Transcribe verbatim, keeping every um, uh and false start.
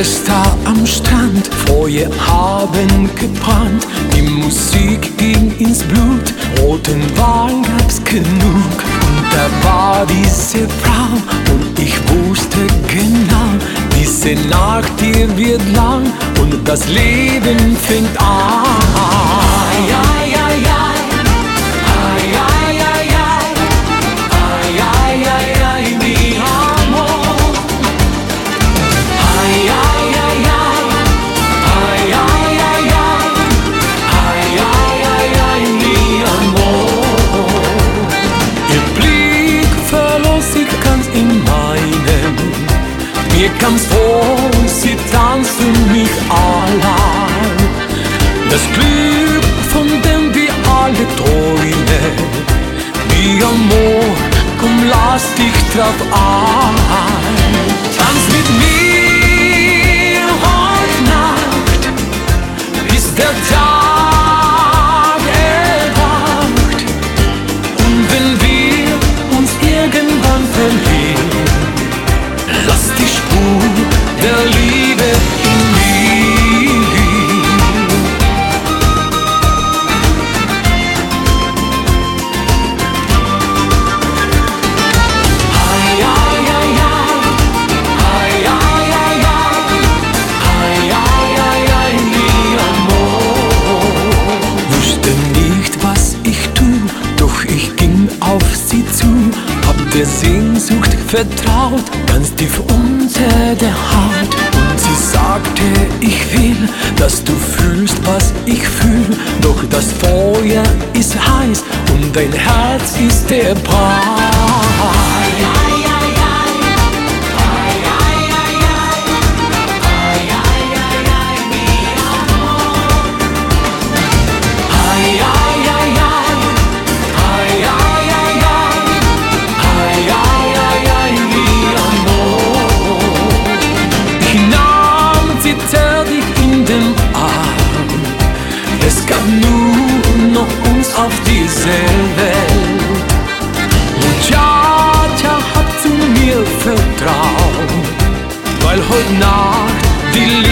Siesta am Strand, Feuer haben gebrannt, die Musik ging ins Blut, roten Wein gab's genug. Und da war diese Frau und ich wusste genau, diese Nacht, die wird lang und das Leben fängt an. Ai, ai, ai, ai. Mir kam's vor, sie tanzten mich allein. Das Glück, von dem wir alle träumen, wie Amor, komm, lass dich drauf ein. Tanz mit mir heute Nacht, bis der Tag erwacht. Und wenn wir uns irgendwann verlieren, lass die Spur der Liebe in mir. Ai, ai, ai, ai, ai, ai, ai, ai, ai, ai, mi amor. Wusste nicht, was ich tu, doch ich ging auf sie zu, hab der Sehnsucht vertraut, ganz tief unter der Haut. Und sie sagte, ich will, dass du fühlst, was ich fühl. Doch das Feuer ist heiß und dein Herz ist der Brand. Es gab nur noch uns auf dieser Welt. Und ja, Tja hat zu mir vertraut, weil heute Nacht die Liebe